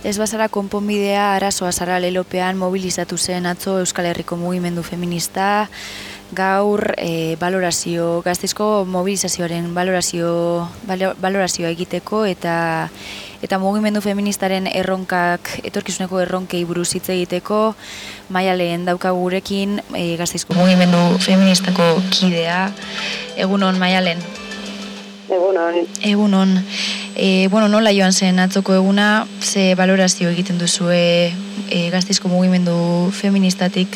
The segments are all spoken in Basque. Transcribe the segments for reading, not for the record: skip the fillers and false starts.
ez bazara konponbidea arazoa zara lelopean mobilizatu zen atzo Euskal Herriko mugimendu feminista, gaur Gasteizko mobilizazioaren balorazioa egiteko eta mugimendu feministaren etorkizuneko erronkei buruz hitz egiteko Maialen daukagu gurekin, Gasteizko mugimendu feministako kidea. Egunon, Maialen? Egunon. Nola joan zen atzoko eguna, ze balorazio egiten duzue Gasteizko mugimendu feministatik?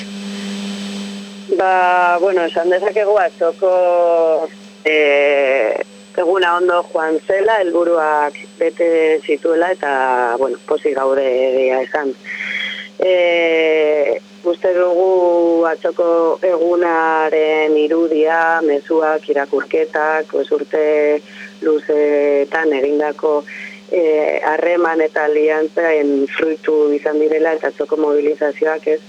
Esan dezakegu atzoko eguna ondo joan zela, helburuak bete zituela eta, pozik gaude egia esan. Uste dugu atzoko egunaren irudia, mezuak, irakurketak, urte luzeetan egindako harreman eta aliantzaen fruitu izan direla eta atzoko mobilizazioak ez,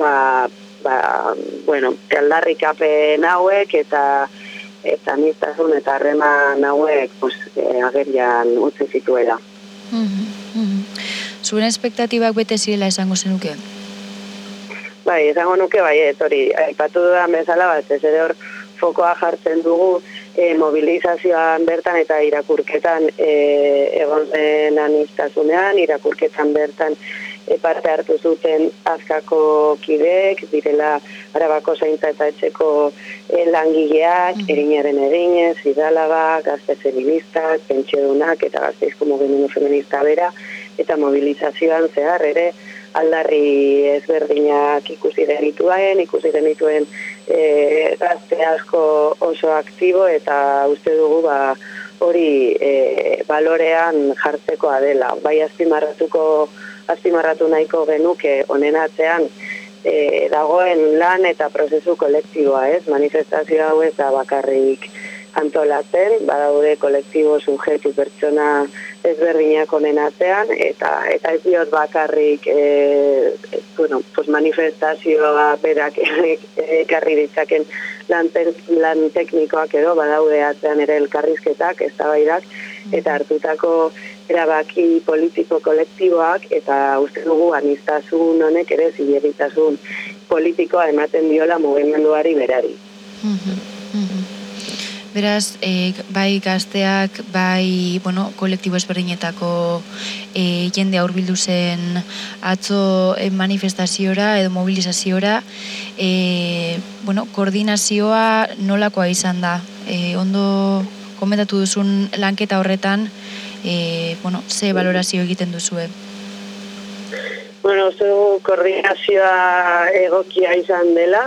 aldarrikapen hauek eta aniztasun eta harreman hauek agerian utzi zituela. Zuen espektatibak bete zirela esango zenuke? Bai, esango nuke, hori, aipatu dudan bezala, ez ere hor fokoa jartzen dugu mobilizazioan bertan eta irakurketan egon zen aniztasunean, irakurketan bertan parte hartu zuten azkako kideek, direla Arabako zaintza eta etxeko langileak, Erinaren Erinez, Idalaba, gazte feministak, pentsiodunak eta Gasteizko mugimendu feminista bera, eta mobilizazioan zehar ere aldarri ezberdinak ikusi genituen gazte asko oso aktibo eta uste dugu hori balorean jartzekoa dela. Bai azpimarratu nahiko genuke honen atzean dagoen lan eta prozesu kolektiboa, ez? Manifestazio hau ez da bakarrik antolatzen, badaude kolektibo subjektu pertsona ezberdinak honen atzean, eta ez diot bakarrik manifestazioa berak ekarri ditzaken lan teknikoak edo, badaude atzean ere elkarrizketak, eztabaidak, eta hartutako erabaki politiko kolektiboak, eta uste dugu aniztasun honek ere zilegitasun politikoa ematen diola mugimenduari berari. Beraz, bai gazteak, bai kolektibo ezberdinetako jende hurbildu zen atzo manifestaziora edo mobilizaziora, koordinazioa nolakoa izan da? Ondo komentatu duzun lanketa horretan, ze balorazio egiten duzue? Koordinazioa egokia izan dela,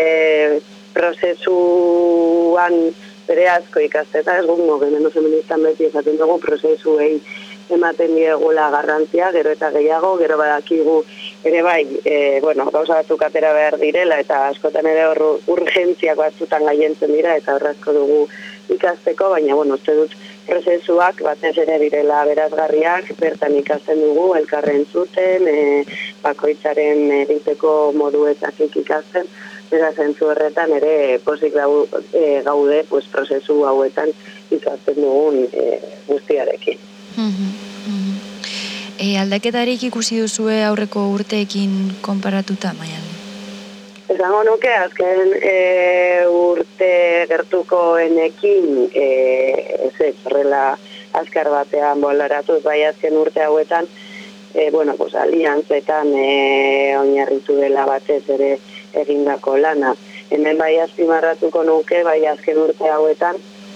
prozesuan bere asko ikasteta, ez guk mugimendu feministan beti esaten dugu prozesuei ematen diegula garrantzia, gero eta gehiago, gero badakigu ere bai, gauza batzuk atera behar direla eta askotan ere urgentziak batzutan gaientzen dira eta horrazko dugu ikasteko, baina uste dut prozesuak batez ere direla berazgarriak, bertan ikasten dugu, elkarren zuten, bakoitzaren egiteko moduetakik ikasten, beraz zentzu horretan ere pozik gaude prozesu hauetan ikasten dugun guztiarekin. Aldaketarik ikusi duzue aurreko urteekin konparatuta, Maialen? Esango nuke, azken urte gertukoenekin horrela azkar batean bolaratuz, bai azken urte hauetan, aliantzetan oinarritu dela batez ere egindako lana. Hemen bai azpimarratuko nuke, bai azken urte hauetan,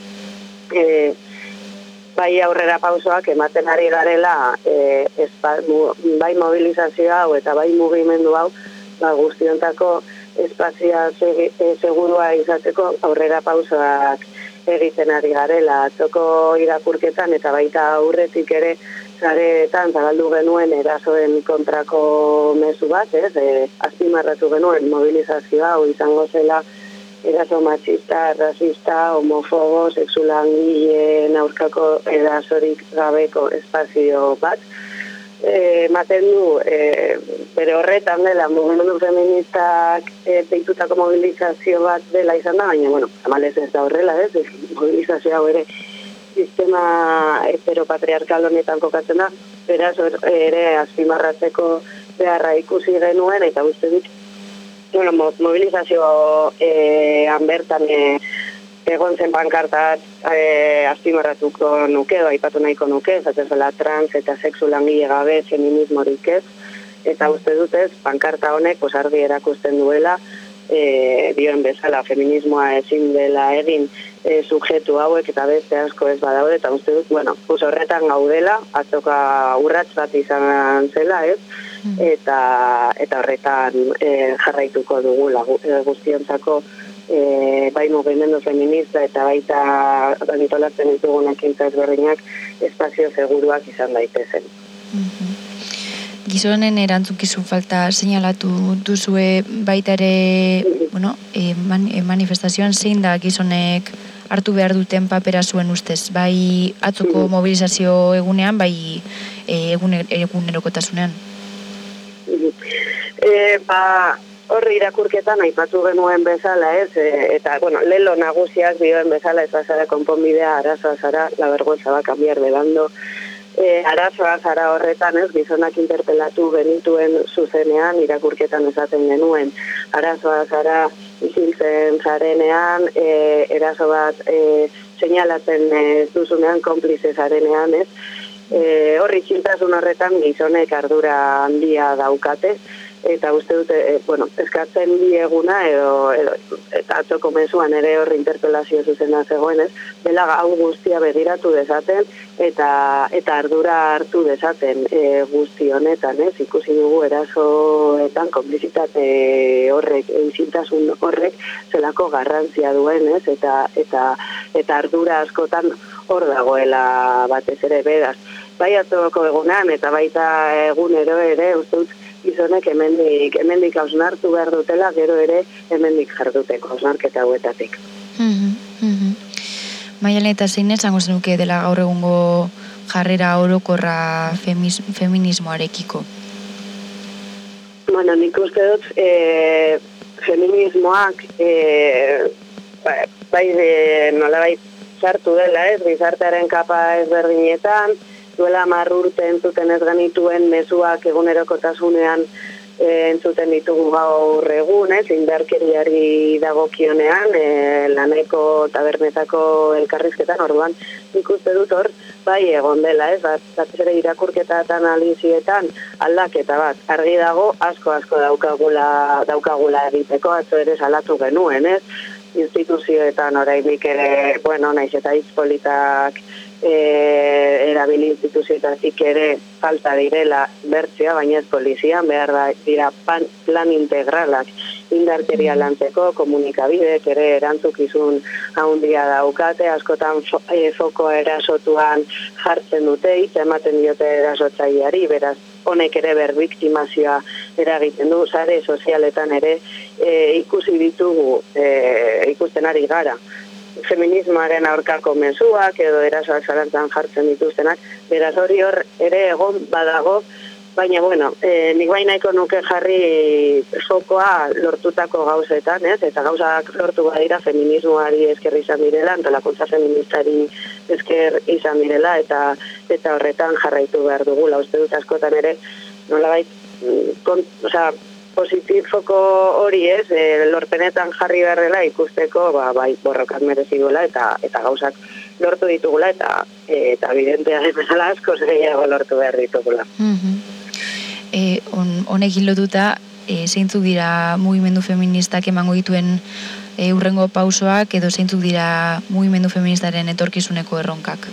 bai aurrera pausoak ematen ari garela, bai mobilizazio hau eta bai mugimendu hau, guztiontako espazioa segurua izateko aurrera pausoak egiten ari garela. Atzoko irakurketan eta baita aurretik ere sareetan zabaldu genuen erasoen kontrako mezu bat, azpimarratu genuen mobilizazioa hau izango zela eraso matxista, rasista, homofobo, sexulangileen aurkako erasorik gabeko espazio bat. Ematen du, bere horretan dela mugimendu feministak deitutako mobilizazio bat dela izan da, baina, tamalez ez da horrela, mobilizazio hau ere sistema heteropatriarkal honetan kokatzen da, beraz ere azpimarratzeko beharra ikusi genuen, eta uste dut, mobilizazio bertan egon zen pankartat azpimarratuko nuke, aipatu nahiko nuke, zatezela trans eta sexu langile gabe feminismorik ez, eta uste dutez, pankarta honek argi erakusten duela, dioen bezala, feminismoa ezin dela egin subjektu hauek eta beste asko ez badaude, eta uste dut, horretan gaudela, atzoka urrats bat izan zela, ez? Eta horretan jarraituko dugula guztiontzako bai mugimendu feminista eta baita antolatzen ditugun ekintza ezberdinak espazio seguruak izan daitezen. Gizonen erantzukizun falta seinalatu duzue baita ere, manifestazioan zein da gizonek hartu behar duten papera zuen ustez, bai atzoko mobilizazio egunean, bai egunerokotasunean? Horri irakurketan aipatu genuen bezala, ez? Eta, lelo nagusiak dioen bezala, ez bazara konponbidea, arazoa zara, la vergüenza va a cambiar de bando. Arazoa zara horretan, ez? Gizonak interpelatu genituen zuzenean, irakurketan esaten genuen. Arazoa zara isiltzen zarenean, eraso bat seinalatzen duzunean, konplize zarenean, ez? Horri txintasun horretan gizonek ardura handia daukate, eta uste dute, eskatzen dieguna eta atzoko mezuan ere horri interpelazio zuzena zegoenez, dela hau guztia begiratu dezaten eta ardura hartu dezaten guzti honetan, ez? Ikusi dugu erasoetan konplizitate horrek, isiltasun horrek zelako garrantzia duen, ez? Eta ardura askotan hor dagoela batez ere beraz. Bai atzoko egunean eta baita egunero ere, uste dut, gizonek hemendik hausnartu behar dutela, gero ere hemendik jarduteko hausnarketa hauetatik. Maialen, eta zein esango zenuke dela gaur egungo jarrera orokorra feminismoarekiko? Nik uste dut feminismoak nolabait sartu dela, ez, gizartearen kapa ezberdinetan, duela 10 urte entzuten ez genituen mezuak egunerokotasunean entzuten ditugu gaur egun, ez, indarkeriari dagokionean, laneko tabernetako elkarrizketan, orduan nik uste dut hor, bai egon dela, ez, batez ere irakurketa eta analizietan aldaketa bat, argi dago asko daukagula egiteko, atzo ere salatu genuen, ez, instituzioetan orainik ere, naiz eta hitz politak erabili instituzioetatik ere falta direla bertzea, baina ez polizian, behar dira plan integralak indarkeria lantzeko, komunikabideek ere erantzukizun handia daukate, askotan fokoa erasotuan jartzen dute, hitz ematen diote erasotzaileari, beraz honek ere berbiktimazioa eragiten du, sare sozialetan ere ikusi ditugu, ikusten ari gara. Feminismoaren aurkako mezuak edo erasoak zalantzan jartzen dituztenak, beraz hori hor ere egon badago, baina nik bai nahiko nuke jarri fokoa lortutako gauzetan, ez? Eta gauzak lortu badira feminismoari esker izan direla, antolakuntza feministari esker izan direla, eta horretan jarraitu behar dugula. Uste dut askotan ere, nolabait, positifoko hori ez, lorpenetan jarri beharrela ikusteko, bai, borrokat merezi duela eta gauzak lortu ditugula eta evidentea bezala asko gehiago lortu behar ditugula. Honekin lotuta, zeintzuk dira mugimendu feministak emango dituen hurrengo pausoak edo zeintzuk dira mugimendu feministaren etorkizuneko erronkak?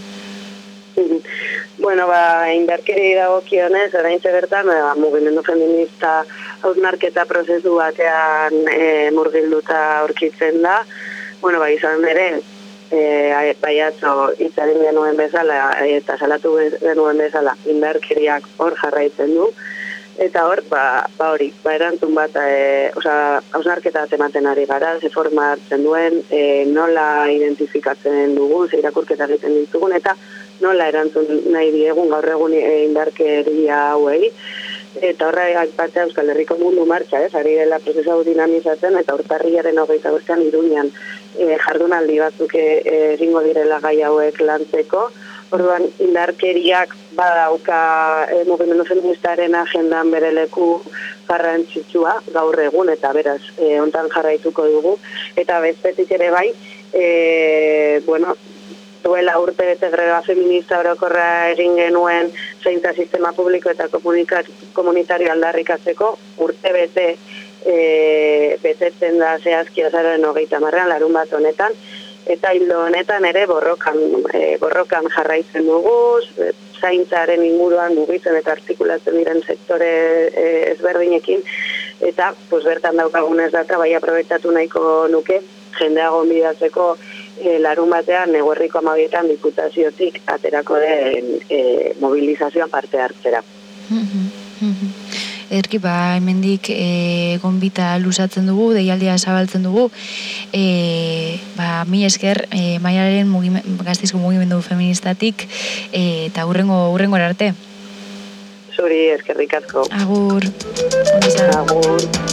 Indarkeri dagokionez, oraintxe bertan, mugimendu feminista hausnarketa prozesu batean murgilduta aurkitzen da. Izan ere, baiatzo hitzaren genuen bezala eta salatu genuen bezala indarkeriak hor jarraitzen du. Eta hor, hori, erantzun bat, hausnarketa ematen ari gara, ze forma hartzen duen, nola identifikatzen dugun, ze irakurketa egiten ditugun, eta nola erantzun nahi diegun gaur egun indarkeria hauei. Eta horra aipatzea Euskal Herriko Mundu Martxa, ari dela prozesu hau dinamizatzen, eta urtarrilaren 25 Iruñan jardunaldi batzuk egingo direla gai hauek lantzeko, Orduan, indarkeriak badauka mugimendu feministaren agendan bere leku garrantzitsua gaur egun, eta beraz, hontan jarraituko dugu. Eta bestetik ere bai, duela urte bete greba feminista orokorra egin genuen zaintza sistema publiko eta komunitario aldarrikatzeko, urte bete betetzen da zehazki azaroaren 30, larun bat honetan, eta hildo honetan ere borrokan jarraitzen dugu, zaintzaren inguruan mugitzen eta artikulatzen diren sektore ezberdinekin, eta bertan daukagunez data bai aprobetatu nahiko nuke, jendea gonbidatzeko larun batean Eguerriko 12etan diputaziotik aterako den mobilizazioan parte hartzera. Ederki, hemendik gonbita luzatzen dugu, deialdia zabaltzen dugu, mi esker Maialen Gasteizko mugimendu feministatik, eta hurrengo arte. Zuri eskerrik asko. Agur. Agur.